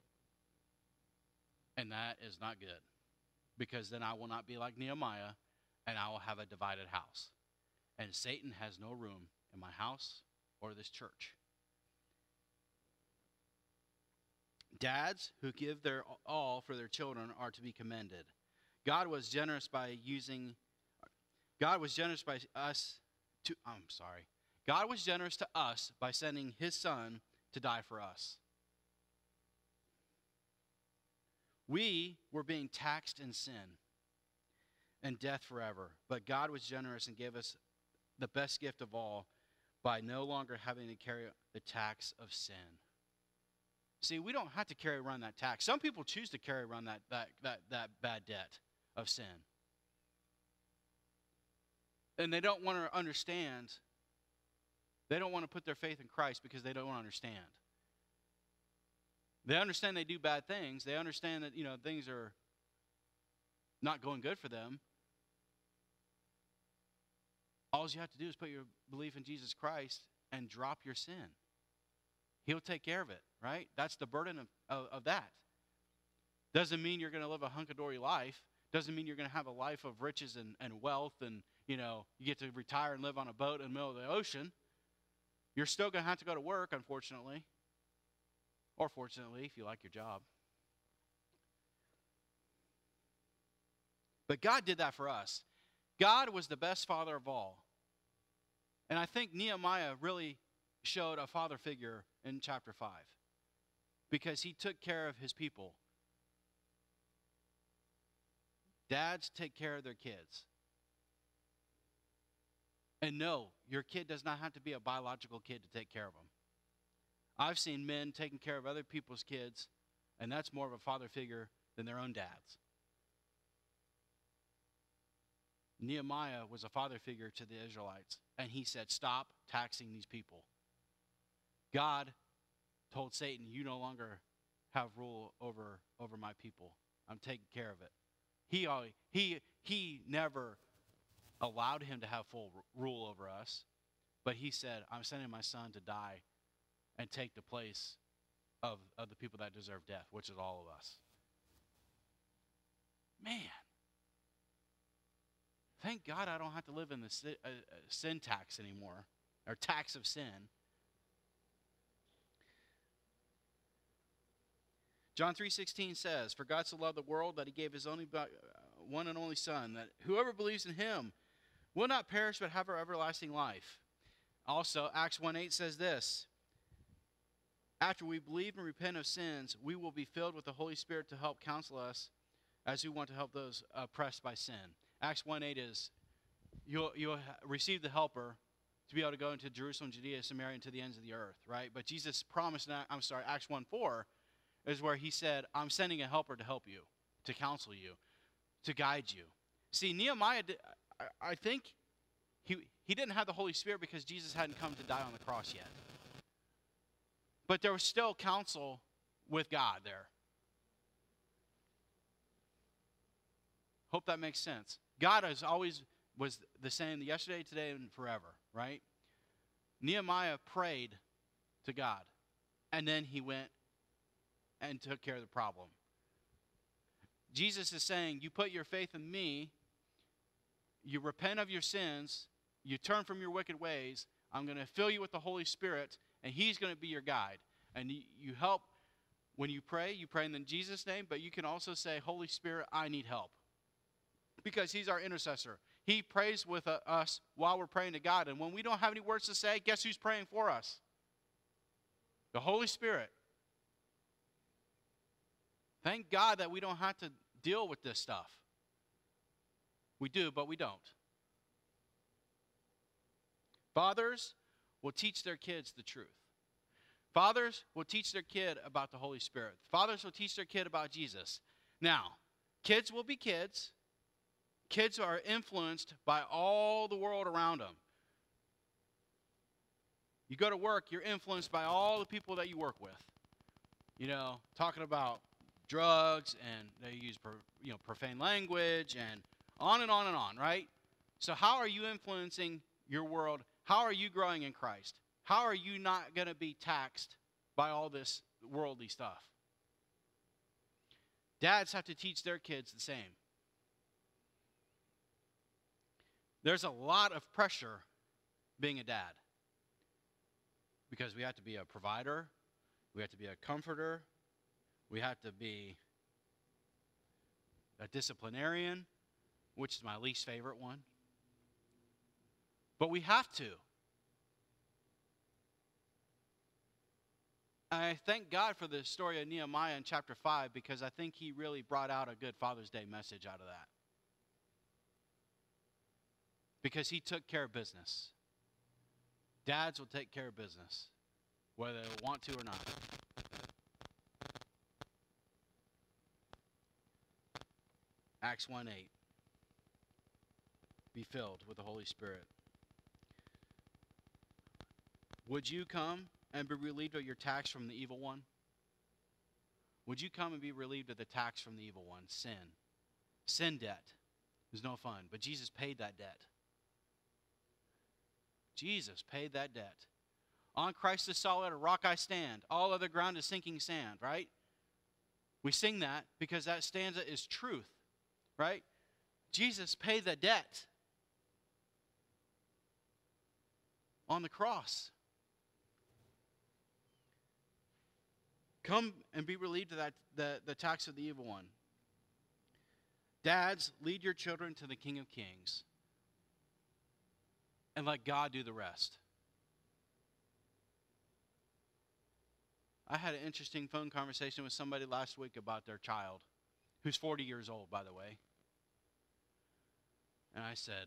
And that is not good, because then I will not be like Nehemiah, and I will have a divided house. And Satan has no room in my house or this church. Dads who give their all for their children are to be commended. God was generous by to us by sending his son to die for us. We were being taxed in sin and death forever, but God was generous and gave us the best gift of all by no longer having to carry the tax of sin. See, we don't have to carry around that tax. Some people choose to carry around that bad debt of sin. And they don't want to understand. They don't want to put their faith in Christ because they don't understand. They understand they do bad things. They understand that, things are not going good for them. All you have to do is put your belief in Jesus Christ and drop your sin. He'll take care of it, right? That's the burden of that. Doesn't mean you're going to live a hunky-dory life. Doesn't mean you're going to have a life of riches and wealth and, you get to retire and live on a boat in the middle of the ocean. You're still going to have to go to work, unfortunately. Or fortunately, if you like your job. But God did that for us. God was the best father of all. And I think Nehemiah really showed a father figure in chapter 5. Because he took care of his people. Dads take care of their kids. And no, your kid does not have to be a biological kid to take care of them. I've seen men taking care of other people's kids, and that's more of a father figure than their own dads. Nehemiah was a father figure to the Israelites, and he said, stop taxing these people. God told Satan, you no longer have rule over my people. I'm taking care of it. He never allowed him to have full rule over us, but he said, I'm sending my son to die and take the place of the people that deserve death, which is all of us. Man. Thank God I don't have to live in the sin tax anymore, or tax of sin. John 3:16 says, for God so loved the world that he gave his only one and only Son, that whoever believes in him will not perish but have everlasting life. Also, Acts 1:8 says this, after we believe and repent of sins, we will be filled with the Holy Spirit to help counsel us as we want to help those oppressed by sin. Acts 1:8 is, you'll receive the helper to be able to go into Jerusalem, Judea, Samaria, and to the ends of the earth, right? But Jesus promised, Acts 1:4 is where he said, I'm sending a helper to help you, to counsel you, to guide you. See, Nehemiah, I think he didn't have the Holy Spirit because Jesus hadn't come to die on the cross yet. But there was still counsel with God there. Hope that makes sense. God was the same yesterday, today, and forever, right? Nehemiah prayed to God, and then he went and took care of the problem. Jesus is saying, you put your faith in me, you repent of your sins, you turn from your wicked ways, I'm going to fill you with the Holy Spirit, and he's going to be your guide. And you help, when you pray in Jesus' name, but you can also say, Holy Spirit, I need help. Because he's our intercessor. He prays with us while we're praying to God. And when we don't have any words to say, guess who's praying for us? The Holy Spirit. Thank God that we don't have to deal with this stuff. We do, but we don't. Fathers will teach their kids the truth. Fathers will teach their kid about the Holy Spirit. Fathers will teach their kid about Jesus. Now, kids will be kids. Kids are influenced by all the world around them. You go to work, you're influenced by all the people that you work with. You know, talking about drugs, and they use profane language, and on and on and on, right? So how are you influencing your world? How are you growing in Christ? How are you not going to be taxed by all this worldly stuff? Dads have to teach their kids the same. There's a lot of pressure being a dad because we have to be a provider, we have to be a comforter, we have to be a disciplinarian, which is my least favorite one. But we have to. I thank God for the story of Nehemiah in chapter 5 because I think he really brought out a good Father's Day message out of that. Because he took care of business. Dads will take care of business, whether they want to or not. Acts 1:8. Be filled with the Holy Spirit. Would you come and be relieved of your tax from the evil one? Would you come and be relieved of the tax from the evil one? Sin. Sin debt is no fun, but Jesus paid that debt. Jesus paid that debt. On Christ the solid rock I stand. All other ground is sinking sand, right? We sing that because that stanza is truth, right? Jesus paid the debt on the cross. Come and be relieved of the tax of the evil one. Dads, lead your children to the King of Kings and let God do the rest. I had an interesting phone conversation with somebody last week about their child, who's 40 years old, by the way. And I said,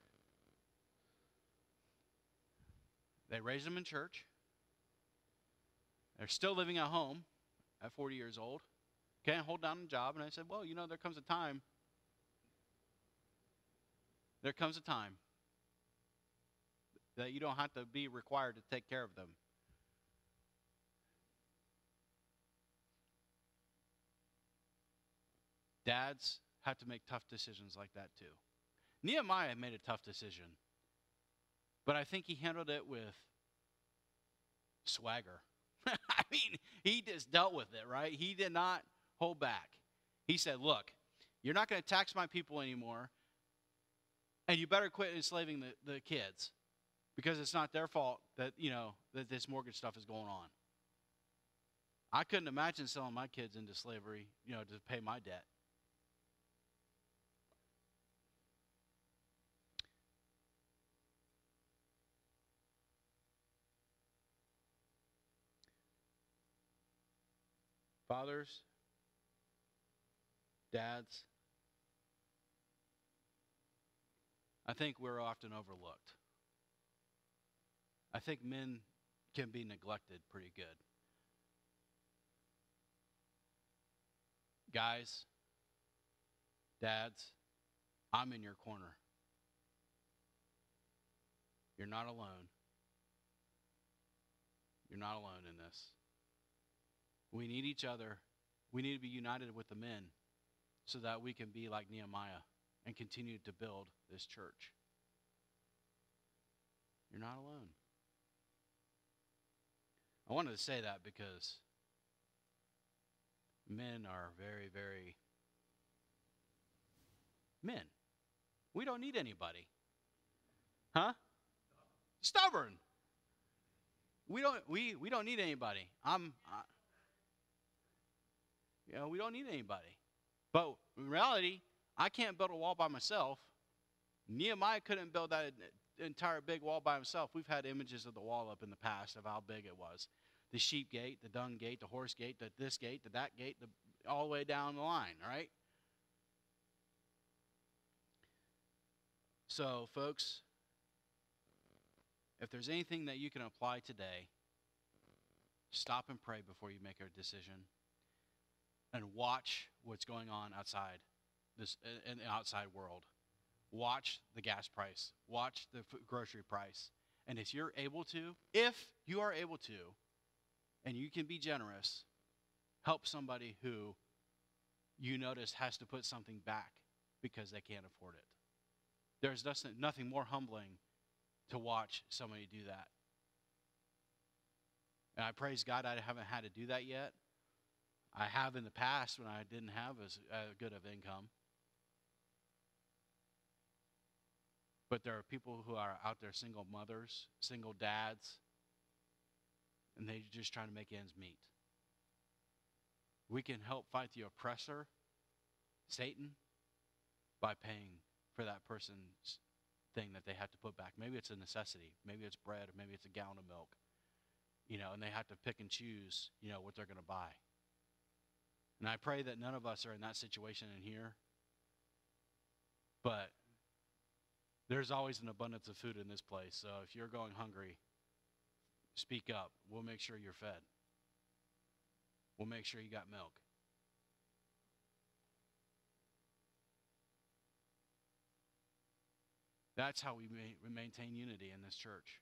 they raised them in church. They're still living at home at 40 years old. Can't hold down a job. And I said, well, there comes a time. There comes a time that you don't have to be required to take care of them. Dads have to make tough decisions like that too. Nehemiah made a tough decision, but I think he handled it with swagger. I mean, he just dealt with it, right? He did not hold back. He said, look, you're not going to tax my people anymore, and you better quit enslaving the kids, because it's not their fault that, that this mortgage stuff is going on. I couldn't imagine selling my kids into slavery, to pay my debt. Fathers, dads, I think we're often overlooked. I think men can be neglected pretty good. Guys, dads, I'm in your corner. You're not alone. You're not alone in this. We need each other. We need to be united with the men so that we can be like Nehemiah and continue to build this church. You're not alone. I wanted to say that because men are very, very men. We don't need anybody. Huh? Stubborn. We don't need anybody. We don't need anybody. But in reality, I can't build a wall by myself. Nehemiah couldn't build that entire big wall by himself. We've had images of the wall up in the past of how big it was. The sheep gate, the dung gate, the horse gate, this gate, that gate, all the way down the line, right? So, folks, if there's anything that you can apply today, stop and pray before you make a decision. And watch what's going on outside in the outside world. Watch the gas price. Watch the grocery price. And if you are able to, and you can be generous, help somebody who you notice has to put something back because they can't afford it. There's nothing more humbling to watch somebody do that. And I praise God I haven't had to do that yet. I have in the past when I didn't have as good of income. But there are people who are out there, single mothers, single dads, and they're just trying to make ends meet. We can help fight the oppressor, Satan, by paying for that person's thing that they have to put back. Maybe it's a necessity. Maybe it's bread, or maybe it's a gallon of milk. And they have to pick and choose, what they're going to buy. And I pray that none of us are in that situation in here. But there's always an abundance of food in this place. So if you're going hungry, speak up. We'll make sure you're fed. We'll make sure you got milk. That's how we maintain unity in this church.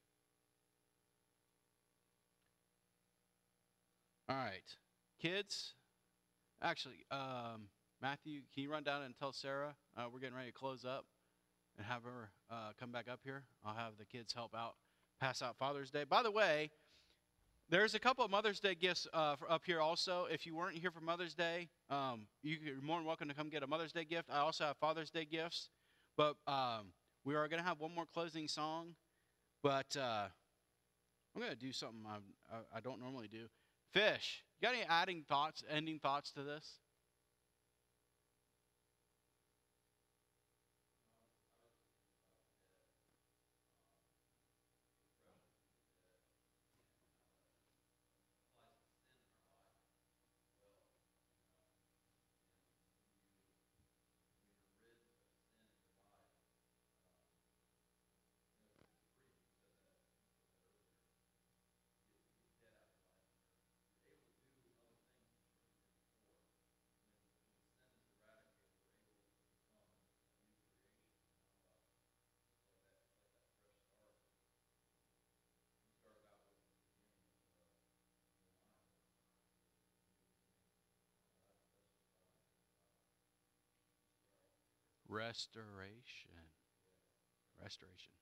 All right. Kids, actually, Matthew, can you run down and tell Sarah we're getting ready to close up and have her come back up here? I'll have the kids help out, pass out Father's Day. By the way, there's a couple of Mother's Day gifts up here also. If you weren't here for Mother's Day, you're more than welcome to come get a Mother's Day gift. I also have Father's Day gifts. But we are going to have one more closing song. But I'm going to do something I don't normally do. Fish, You got any ending thoughts to this? Restoration. Restoration.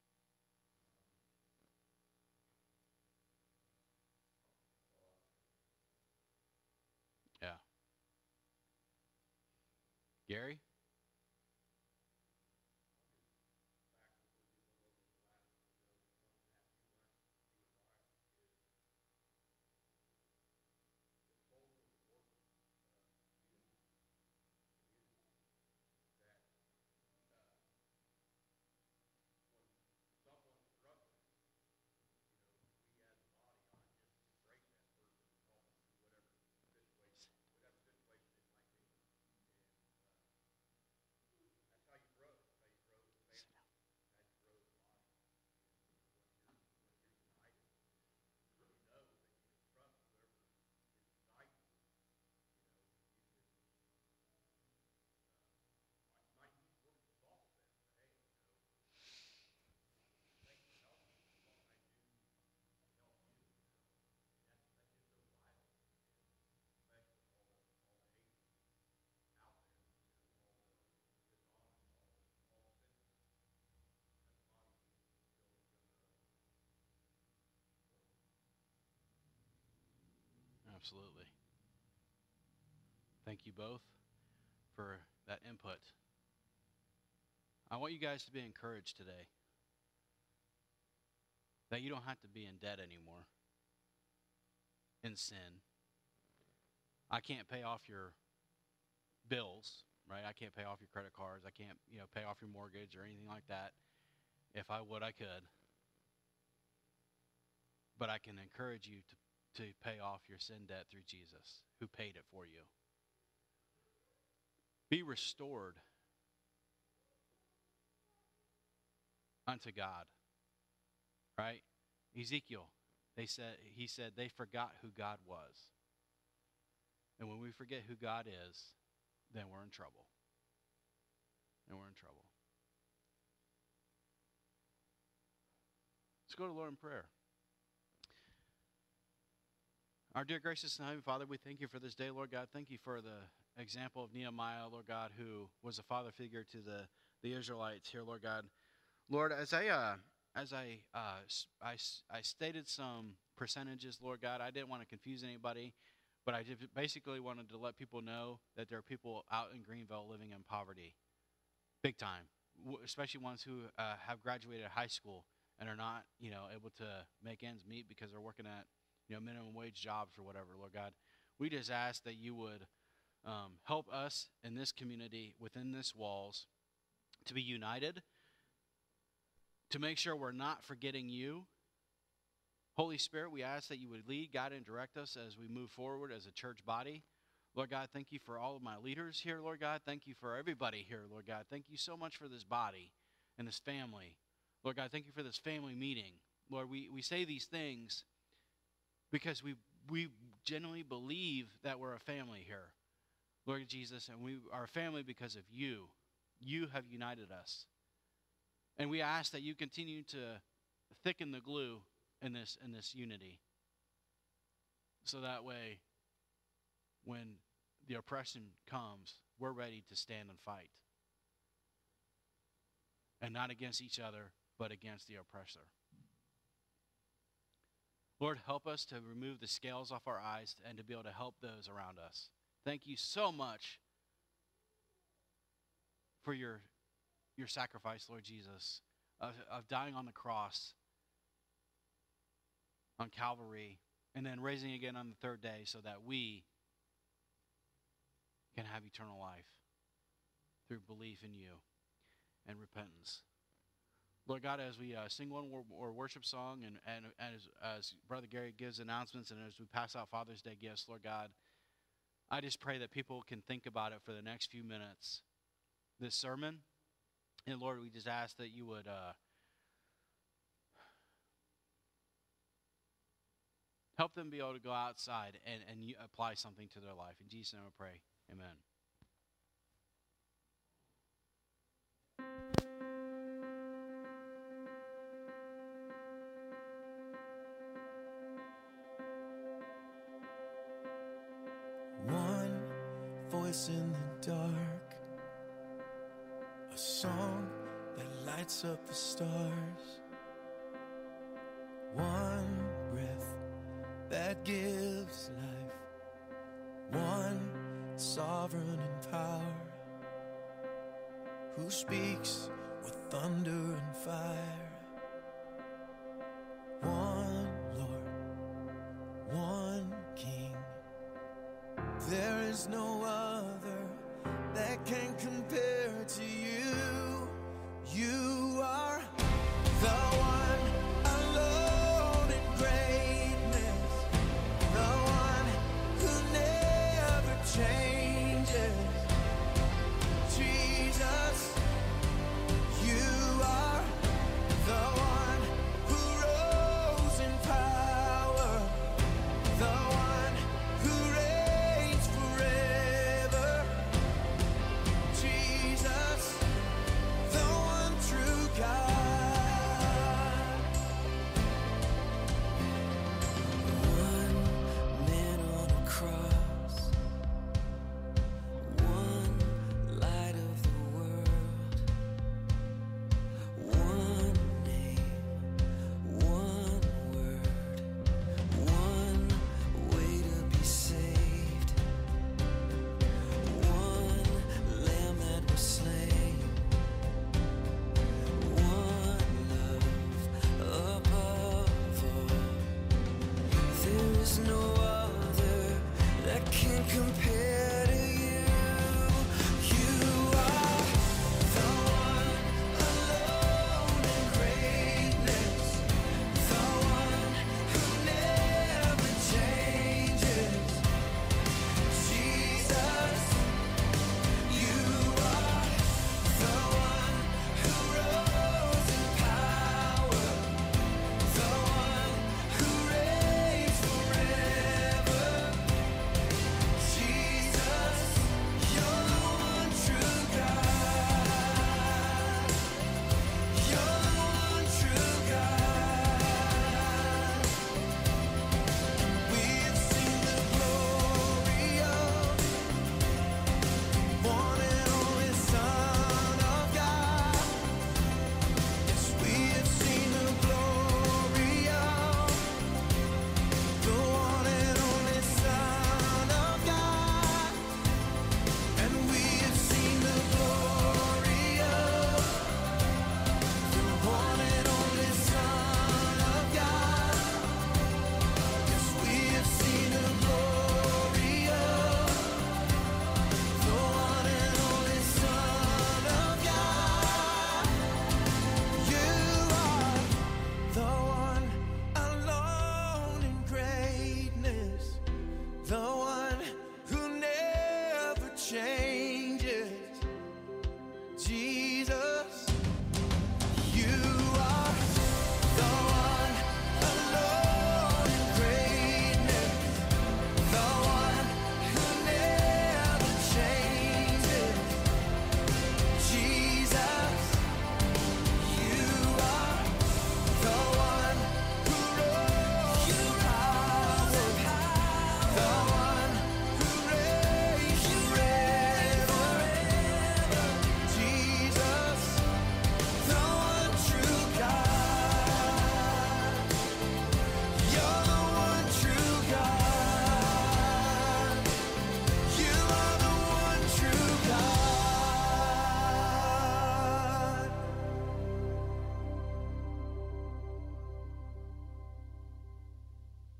Yeah. Gary? Absolutely. Thank you both for that input. I want you guys to be encouraged today that you don't have to be in debt anymore, in sin. I can't pay off your bills, right? I can't pay off your credit cards. I can't, pay off your mortgage or anything like that. If I would, I could. But I can encourage you to pay off your sin debt through Jesus, who paid it for you. Be restored unto God, right? Ezekiel, he said they forgot who God was. And when we forget who God is, then we're in trouble. And we're in trouble. Let's go to the Lord in prayer. Our dear gracious and Heavenly Father, we thank you for this day, Lord God. Thank you for the example of Nehemiah, Lord God, who was a father figure to the Israelites here, Lord God. Lord, as I stated some percentages, Lord God, I didn't want to confuse anybody, but I basically wanted to let people know that there are people out in Greenville living in poverty, big time, especially ones who have graduated high school and are not, able to make ends meet because they're working at, minimum wage jobs or whatever, Lord God. We just ask that you would help us in this community, within this walls, to be united, to make sure we're not forgetting you. Holy Spirit, we ask that you would lead, guide, and direct us as we move forward as a church body. Lord God, thank you for all of my leaders here, Lord God. Thank you for everybody here, Lord God. Thank you so much for this body and this family. Lord God, thank you for this family meeting. Lord, we say these things because we genuinely believe that we're a family here, Lord Jesus, and we are a family because of you. You have united us. And we ask that you continue to thicken the glue in this unity. So that way, when the oppression comes, we're ready to stand and fight. And not against each other, but against the oppressor. Lord, help us to remove the scales off our eyes and to be able to help those around us. Thank you so much for your sacrifice, Lord Jesus, of dying on the cross on Calvary and then raising again on the third day so that we can have eternal life through belief in you and repentance. Lord God, as we sing one more worship song and as Brother Gary gives announcements and as we pass out Father's Day gifts, Lord God, I just pray that people can think about it for the next few minutes, this sermon. And Lord, we just ask that you would help them be able to go outside and apply something to their life. In Jesus' name I pray. Amen. One voice in the dark, a song that lights up the stars, one breath that gives life, one sovereign in power, who speaks with thunder and fire. One Lord, one King. There is no other that can compare.